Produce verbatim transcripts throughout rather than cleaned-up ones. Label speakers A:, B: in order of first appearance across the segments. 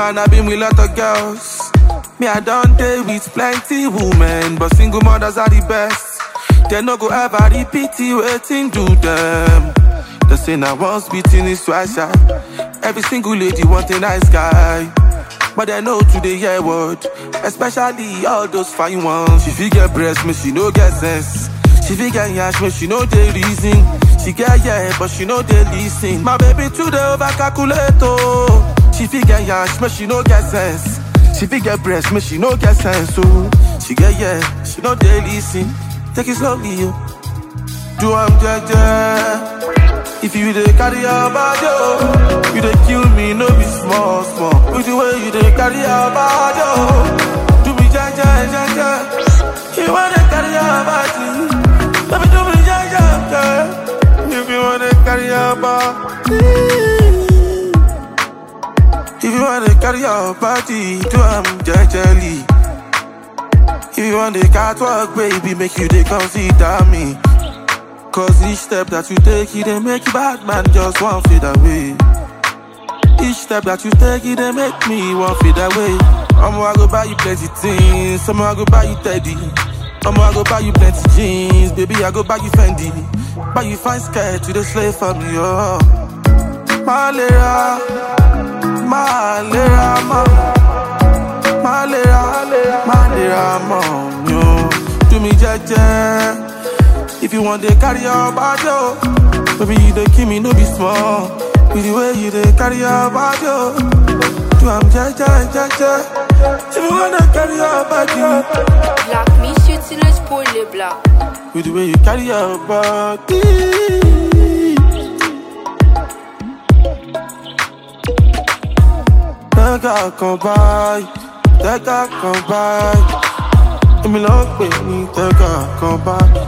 A: Man, I've been with lot of girls. Me, I don't date with plenty women, but single mothers are the best. They no go ever repeat it, waiting do them. They say now once beating is twice shy. Every single lady want a nice guy, but they know today hear word, especially all those fine ones. She figure breast, me she no get sense. She figure yash, me she know the reason. She get yeah, but she know they listen. My baby today over calculate oh. She figure yash, me she no get sense. She figure breast, me she no get sense oh. She get yeah, she know they listen. Take it slowly yo. Do I'm jaja. If you dey carry your body oh, you dey kill me, no be small small. With the way you dey carry your body oh, do me jaja jaja. You wanna carry your body, let me do me jaja jaja. If you wanna carry your body, if you wanna carry your body, do I'm jejely. If you want the catwalk, baby, make you dey consider me. Cause each step that you take, it dey make you bad man just one fade away. Each step that you take, it dey make me one fade away. I'ma I go buy you plenty things, I'ma I go buy you Teddy, I'ma I go buy you plenty jeans, baby I go buy you Fendi, buy you fine skirt to the slave for me, oh. Malera, Malera, Malera, Malera, mom, yo. Do me jaja. If you want to carry your body, oh, baby, you don't kill me, no be small. With the way you dey carry your body, oh, do I'm jaja, jaja. If you want to carry your body,
B: Black, me shit till it's poorly black.
A: with the way you carry your body. Take a come by, take a come by. Let me love me, take a come by.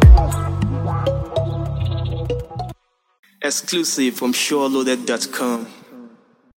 C: Exclusive from Sure Loaded dot com.